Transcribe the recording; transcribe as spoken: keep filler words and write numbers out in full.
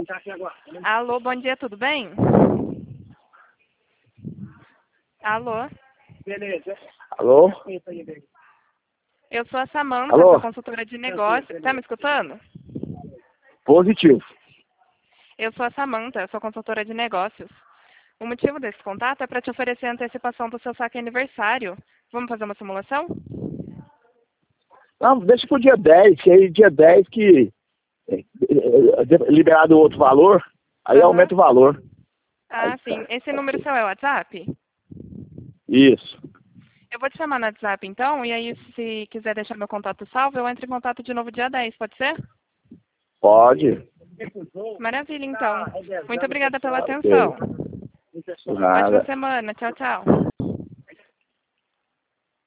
Alô, bom dia, tudo bem? Alô? Alô? Eu sou a Samanta, Alô? sou consultora de negócios. Tá me escutando? Positivo. Eu sou a Samanta, eu sou consultora de negócios. O motivo desse contato é para te oferecer a antecipação do seu saque aniversário. Vamos fazer uma simulação? Não, deixa pro dia dez, que aí dia dez que é, é, liberado outro valor, aí Aham. aumenta o valor. Ah, Aí, sim. tá. Esse número seu é o WhatsApp? Isso. Eu vou te chamar no WhatsApp então, e aí se quiser deixar meu contato salvo, eu entro em contato de novo dia dez, pode ser? Pode. Maravilha, então. Muito obrigada pela Ok. atenção. Ótima Nada. semana. Tchau, tchau.